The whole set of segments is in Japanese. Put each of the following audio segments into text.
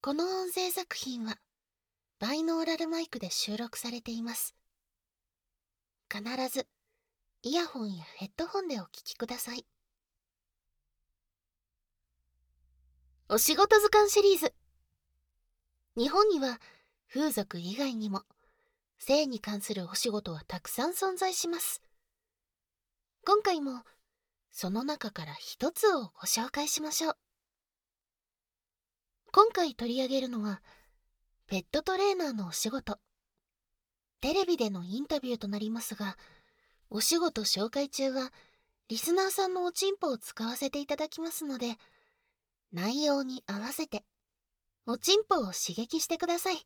この音声作品はバイノーラルマイクで収録されています。必ずイヤホンやヘッドホンでお聞きください。お仕事図鑑シリーズ。日本には風俗以外にも性に関するお仕事はたくさん存在します。今回もその中から一つをご紹介しましょう。今回取り上げるのはペットトレーナーのお仕事。テレビでのインタビューとなりますが、お仕事紹介中はリスナーさんのおちんぽを使わせていただきますので、内容に合わせておちんぽを刺激してください。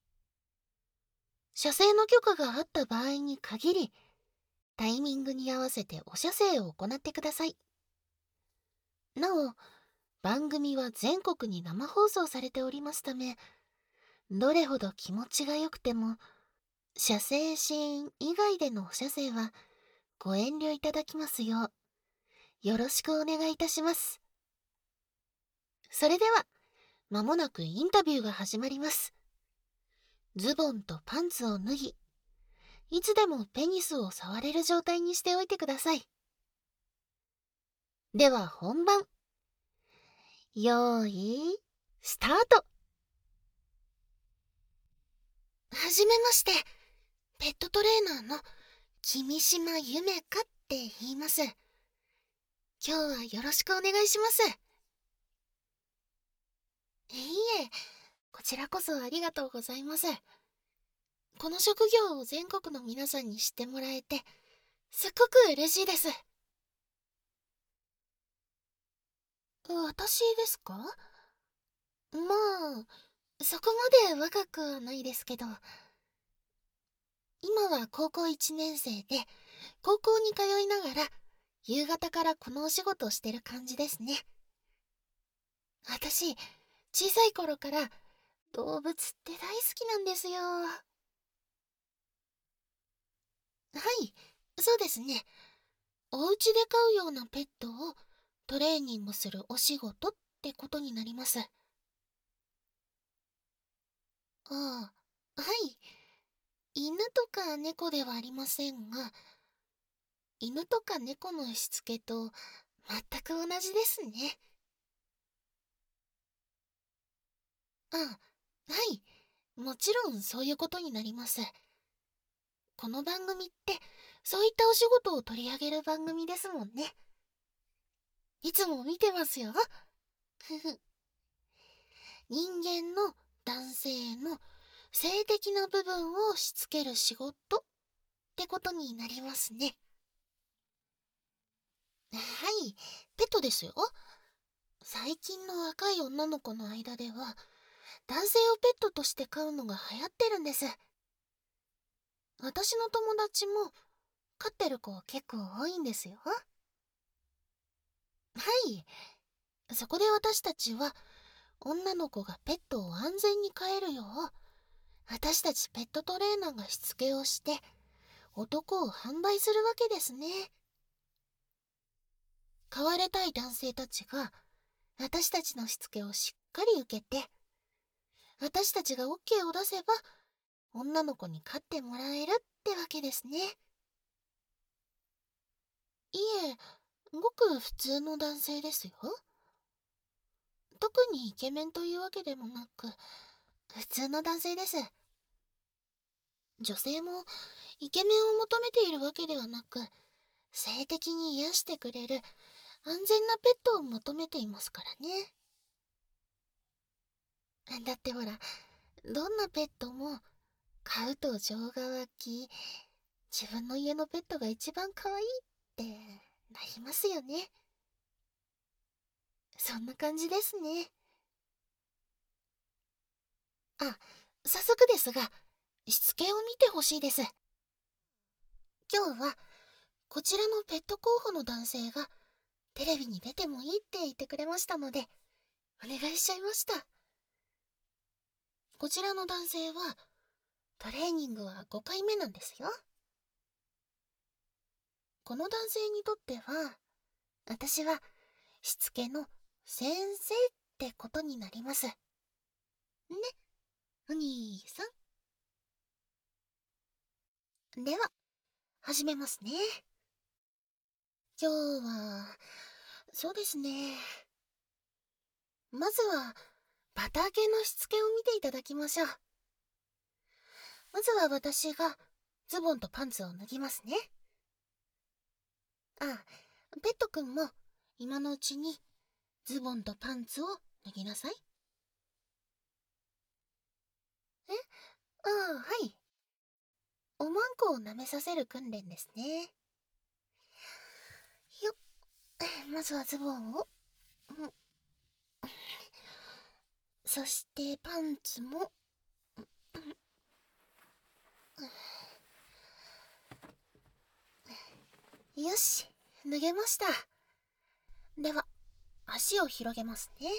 射精の許可があった場合に限り、タイミングに合わせてお射精を行ってください。なお、番組は全国に生放送されておりますため、どれほど気持ちが良くても、射精シーン以外でのお射精はご遠慮いただきますよう、よろしくお願いいたします。それでは、まもなくインタビューが始まります。ズボンとパンツを脱ぎ、いつでもペニスを触れる状態にしておいてください。では本番。よーい、スタート。はじめまして、ペットトレーナーの君島ゆめかって言います。今日はよろしくお願いします。いいえ、こちらこそありがとうございます。この職業を全国の皆さんに知ってもらえて、すっごく嬉しいです。私ですか？まあ、そこまで若くはないですけど、今は高校1年生で、高校に通いながら、夕方からこのお仕事をしてる感じですね。私、小さい頃から動物って大好きなんですよ。はい、そうですね。お家で飼うようなペットをトレーニングするお仕事ってことになります。ああ、はい。犬とか猫ではありませんが、犬とか猫のしつけと全く同じですね。はい。もちろんそういうことになります。この番組って、そういったお仕事を取り上げる番組ですもんね。いつも見てますよ。ふふ。人間の男性の性的な部分をしつける仕事ってことになりますね。はい、ペットですよ。最近の若い女の子の間では、男性をペットとして飼うのが流行ってるんです。私の友達も飼ってる子結構多いんですよ。はい。そこで私たちは、女の子がペットを安全に飼えるよう、私たちペットトレーナーがしつけをして、男を販売するわけですね。飼われたい男性たちが、私たちのしつけをしっかり受けて、私たちが OK を出せば、女の子に飼ってもらえるってわけですね。いえ、ごく普通の男性ですよ。特にイケメンというわけでもなく、普通の男性です。女性もイケメンを求めているわけではなく、性的に癒してくれる安全なペットを求めていますからね。だってほら、どんなペットも飼うと情が湧き、自分の家のペットが一番可愛いってなりますよね。そんな感じですね。あ、早速ですが、しつけを見てほしいです。今日は、こちらのペット候補の男性が、テレビに出てもいいって言ってくれましたので、お願いしちゃいました。こちらの男性は、トレーニングは5回目なんですよ。この男性にとっては、私は、しつけの先生ってことになります。 ね、お兄さん。では、始めますね。今日は、そうですね。まずは、バター系のしつけを見ていただきましょう。まずは私が、ズボンとパンツを脱ぎますね。あ、ペットくんも、今のうちに、ズボンとパンツを脱ぎなさい。え、ああ、はい。おまんこを舐めさせる訓練ですね。よっ、まずはズボンを。そしてパンツも。よし、脱げました。では、足を広げますね。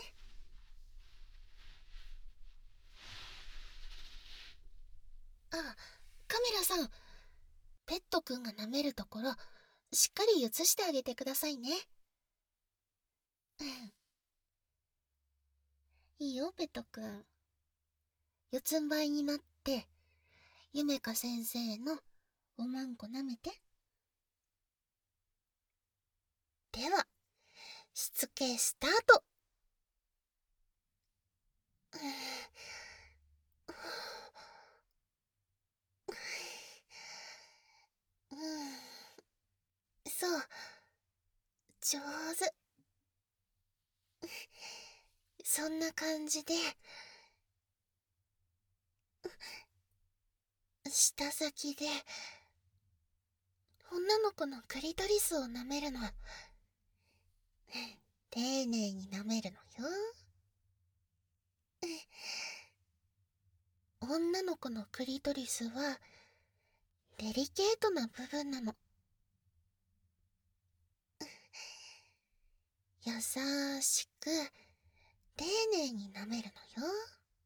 あ、カメラさん、ペットくんが舐めるところ、しっかり映してあげてくださいね。いいよ、ペットくん。四つん這いになって、ゆめか先生のおまんこ舐めて。では、しつけスタート。そう、上手。そんな感じで、舌先で、女の子のクリトリスを舐めるの。丁寧に舐めるのよ。女の子のクリトリスは、デリケートな部分なの。優しく、丁寧に舐めるのよ。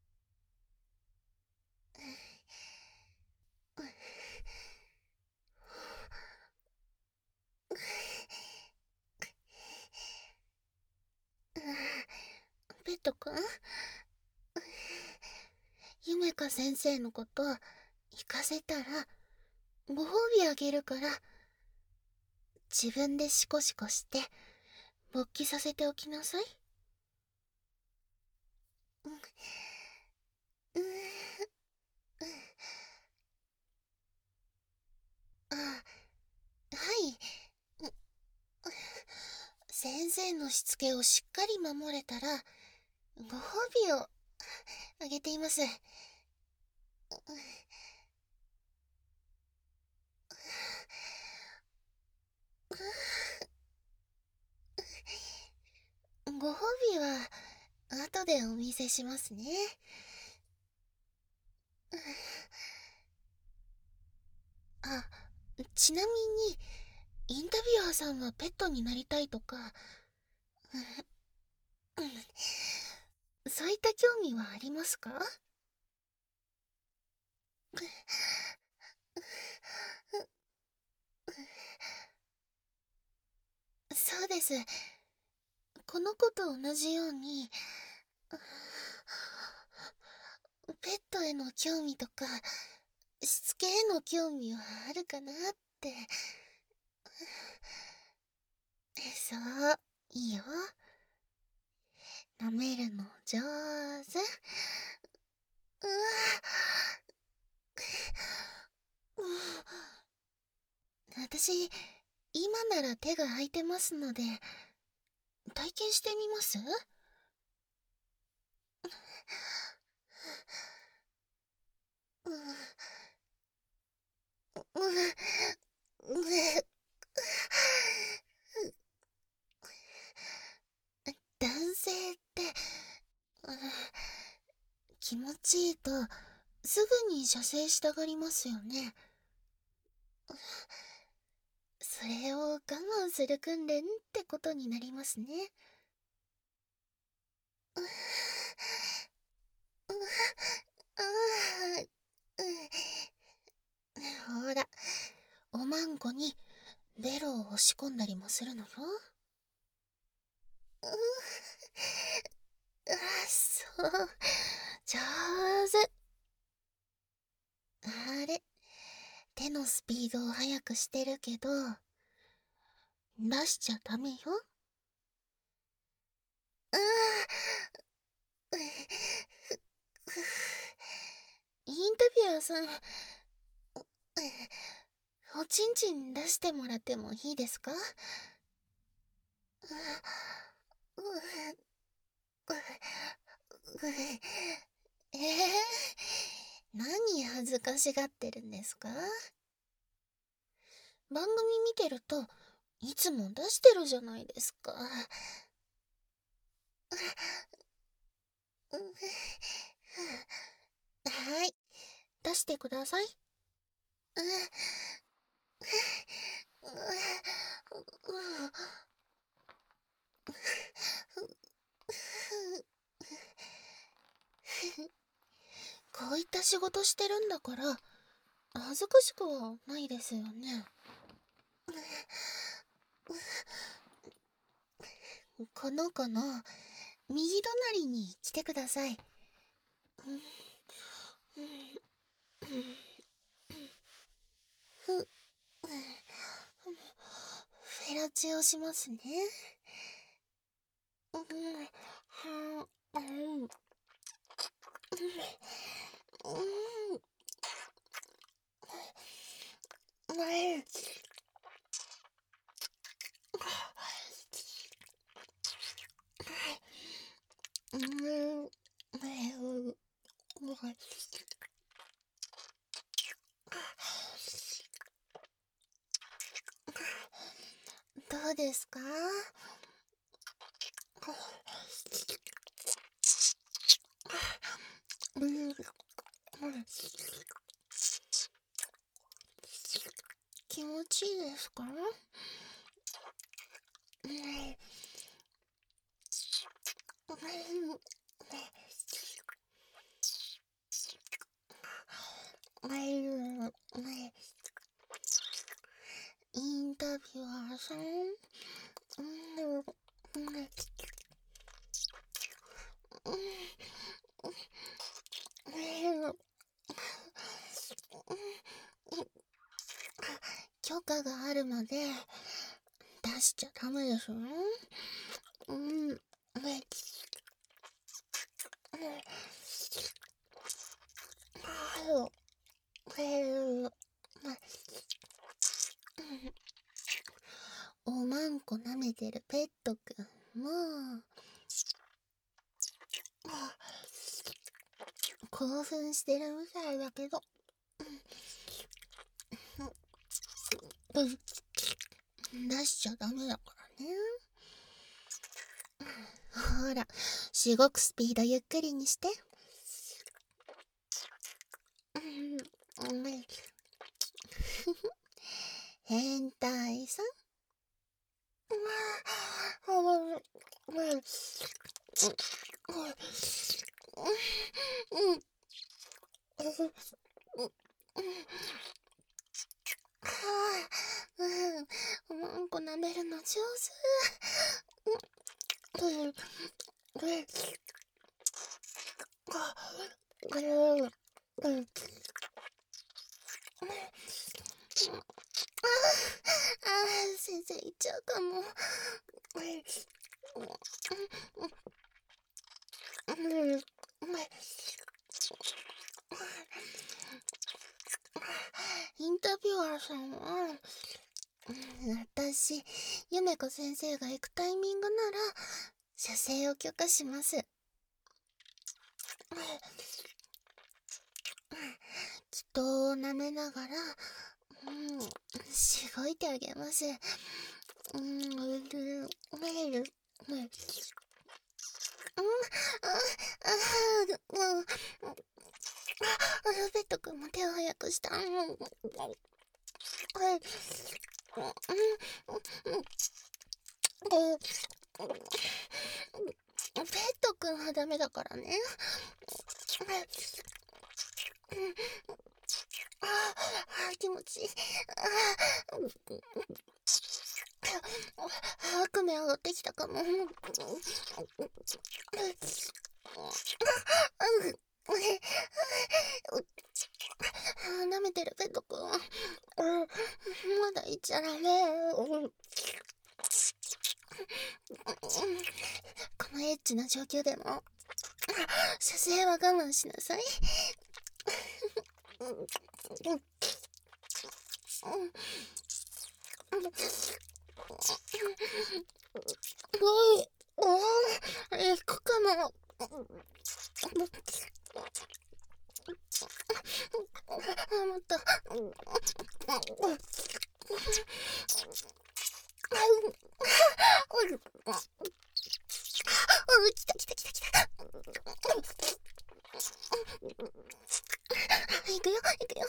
ペットくん、ゆめか先生のこと行かせたらご褒美あげるから、自分でシコシコして勃起させておきなさい。あ、はい。先生のしつけをしっかり守れたらご褒美をあげています。ご褒美は後でお見せしますね。あ、ちなみにインタビュアーさんはペットになりたいとか、そういった興味はありますか？そうです。この子と同じように、ペットへの興味とか、しつけへの興味はあるかなって。そう、いいよ。舐めるの上手。うわ、私、今なら手が空いてますので、体験してみます？うん、うん、男性って、うん、気持ちいいとすぐに射精したがりますよね。それを我慢する訓練ってことになりますね。ほら、おまんこにベロを押し込んだりもするのよ。あ、そう。 上手。あれ、手のスピードを速くしてるけど、出しちゃダメよ。ああ、インタビュアーさん、おちんちん出してもらってもいいですか？えー、何恥ずかしがってるんですか？番組見てるといつも出してるじゃないですか。はい、出してください。こういった仕事してるんだから恥ずかしくはないですよね。この子の右隣に来てください。フェラチオしますね。どうですか？気持ちいいですか？インタビュアーさん、許可があるまで出しちゃダメですよ。おまんこ舐めてるペットくんも興奮してるみたいだけど、出しちゃダメだからね。ほら、しごくスピードゆっくりにして。変態さん。うんこ舐めるの上手。先生行っちゃうかも。インタビュアーさんは、私、ゆめこ先生が行くタイミングなら、射精を許可します。人を舐めながら、しごいてあげます。アルベット君も手を早くした。ペット君はダメだからね。気持ちいい。悪夢上がってきたかも。 ちゃダメ。このエッチな状況でも射精は我慢しなさい。行くかも。もっと。来た来た来た来た。行くよ行くよ。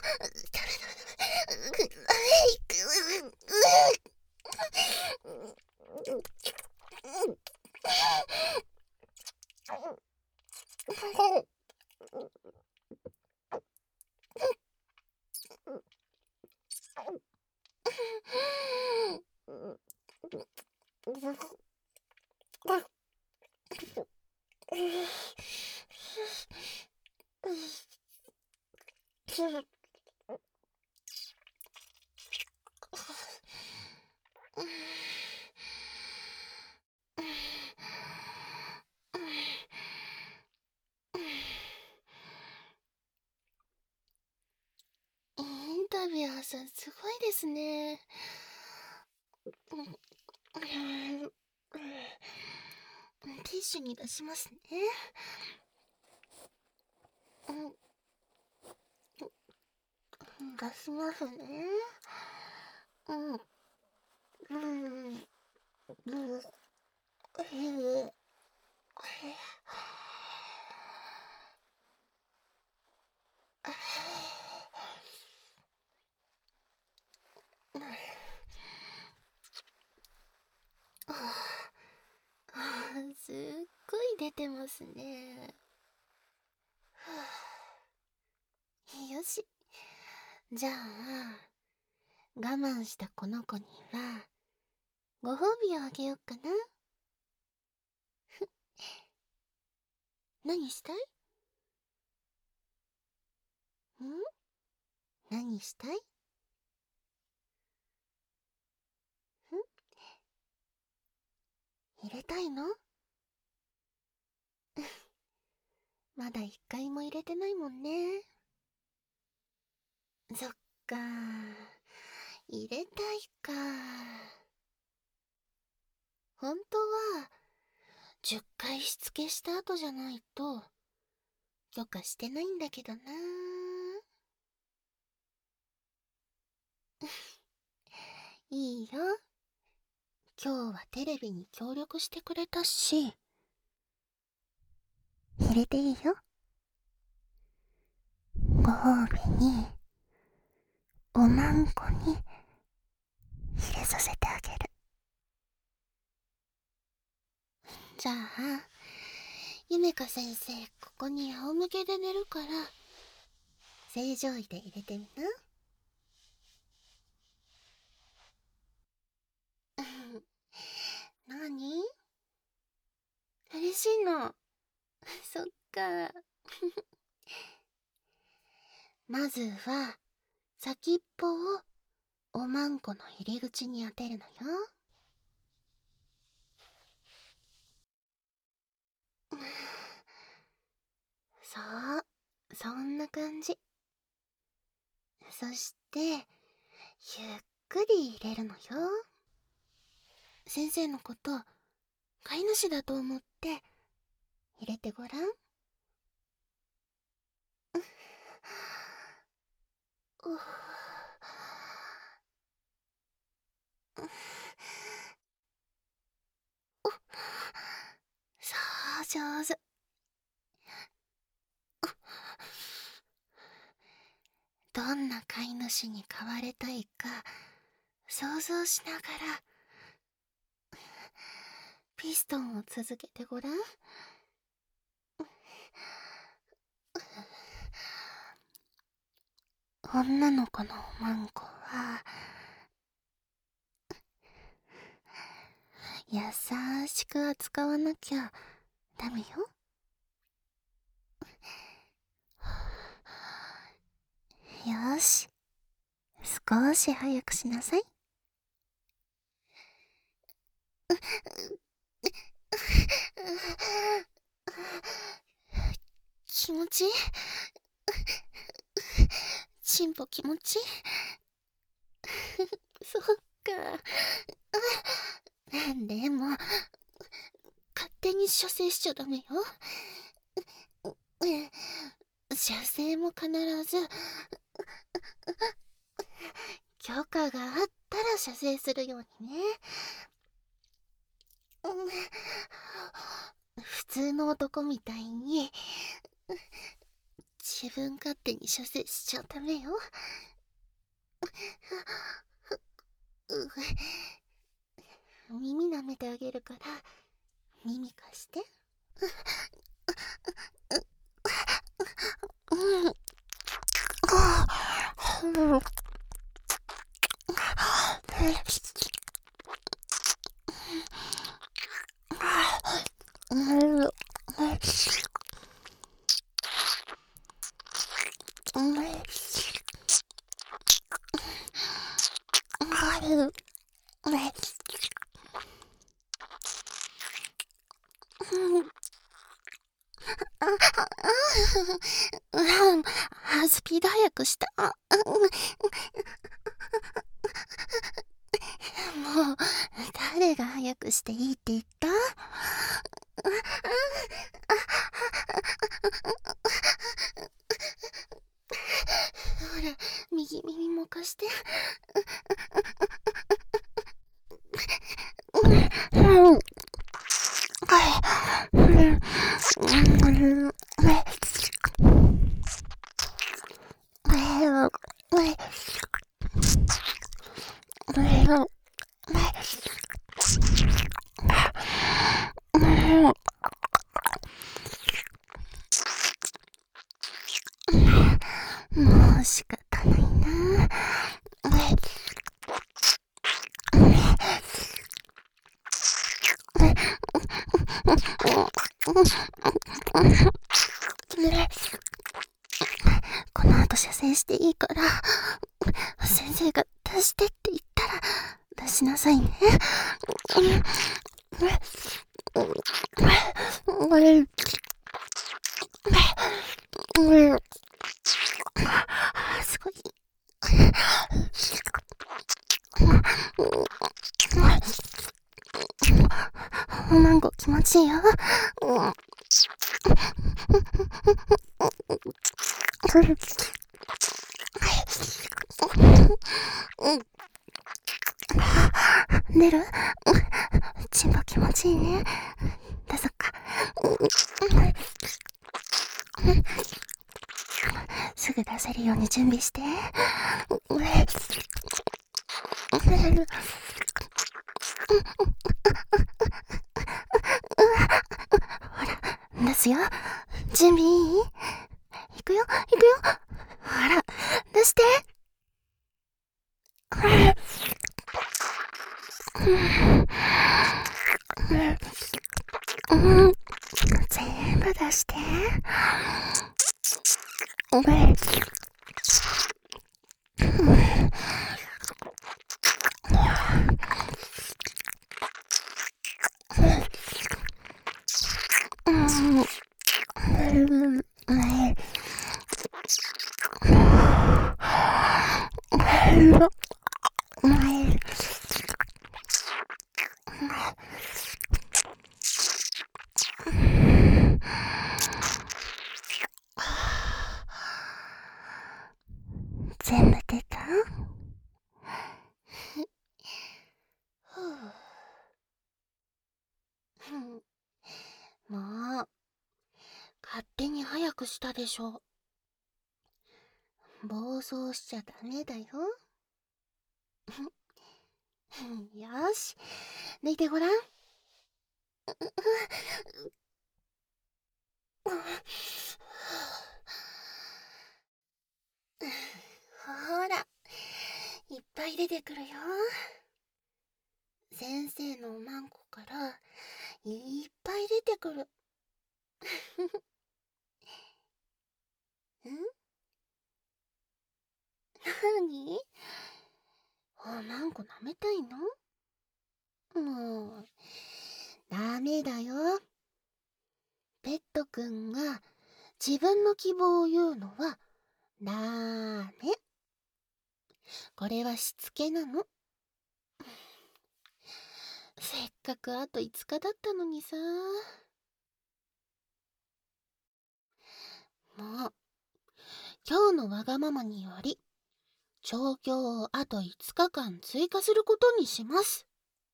インタビュアーさんすごいですね。ティッシュに出しますね。出しますね。すっごい出てますね。よし。じゃあ、我慢したこの子には、ご褒美をあげようかな。何したい？何したい？入れたいの？まだ一回も入れてないもんね。そっか。入れたいか。本当は、10回しつけした後じゃないと、許可してないんだけどな。いいよ。今日はテレビに協力してくれたし、入れていいよ。ご褒美に、おまんこに入れさせてあげる。じゃあ、ゆめか先生、ここに仰向けで寝るから、正常位で入れてみな。なに？嬉しいの。そっか。まずは、先っぽをおまんこの入り口に当てるのよ。そう、そんな感じ。そして、ゆっくり入れるのよ。先生のこと、飼い主だと思って入れてごらん。そう、上手。どんな飼い主に飼われたいか想像しながらピストンを続けてごらん。女の子のおまんこは優しく扱わなきゃダメよ。よし、少し早くしなさい。 気持ちいい。チンポ気持ちいい。そっか。でも、勝手に射精しちゃダメよ。射精も必ず、許可があったら射精するようにね。普通の男みたいに、自分勝手に射精しちゃダメよ。耳舐めてあげるから、耳貸して。スピード速くした。もう、誰が速くしていいって言った？ほら、右耳も貸して。もう仕方ないな。この後射精していいから、先生が出してって言ったら出しなさいね。すごい。マンゴー気持ちいいよ。出る？チンポ気持ちいいね。出そっか。すぐ出せるように準備して。ほら、出すよ。準備いい？いくよ、いくよ。ほら、出して。全部出して。全部出た？もう、勝手に早くしたでしょ。暴走しちゃダメだよ。よし、抜いてごらん。ほら、いっぱい出てくるよ。先生のおまんこからいっぱい出てくる。ん？なに？おまんこ舐めたいの？ もう、ダメだよ。ペットくんが自分の希望を言うのはダメ。これはしつけなの。せっかくあと5日だったのにさ。もう、今日のわがままにより、調教をあと5日間追加することにします。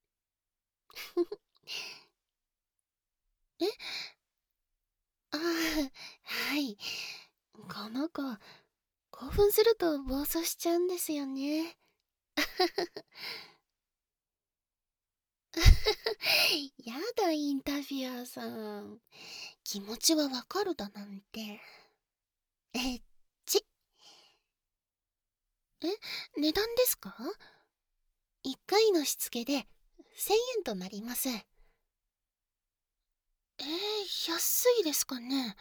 え、ああ、はい。この子、興奮すると暴走しちゃうんですよね。やだ、インタビュアーさん。気持ちはわかるだなんて。えっち。え、値段ですか？ 1 回のしつけで1000円となります。安いですかね。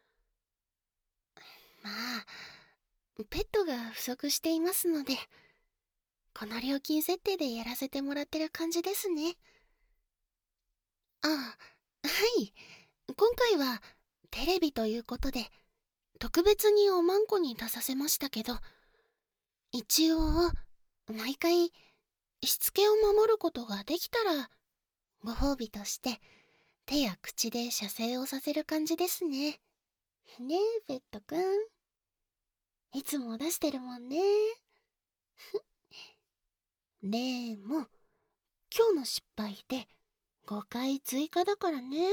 まあ、ペットが不足していますので、この料金設定でやらせてもらってる感じですね。ああ、はい。今回はテレビということで、特別におまんこに出させましたけど、一応、毎回、しつけを守ることができたら、ご褒美として手や口で射精をさせる感じですね。ねえ、ペットくん。いつも出してるもんね。でも、今日の失敗で5回追加だからね。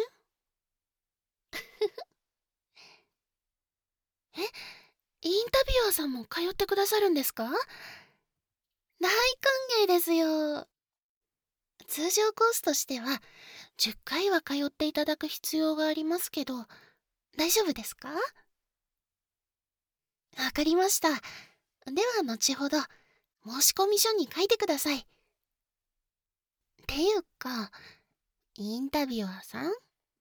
え、インタビュアーさんも通ってくださるんですか？大歓迎ですよ。通常コースとしては10回は通っていただく必要がありますけど、大丈夫ですか？わかりました。では後ほど申込書に書いてください。っていうか、インタビュアーさん、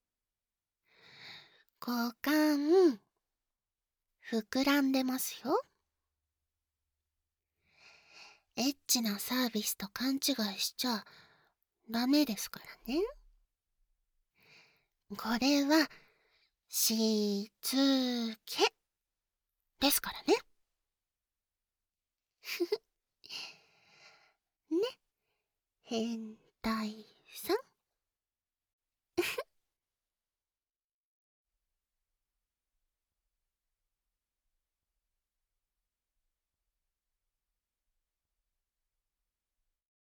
股間膨らんでますよ。エッチなサービスと勘違いしちゃダメですからね。これはしつけですからね。ね、変態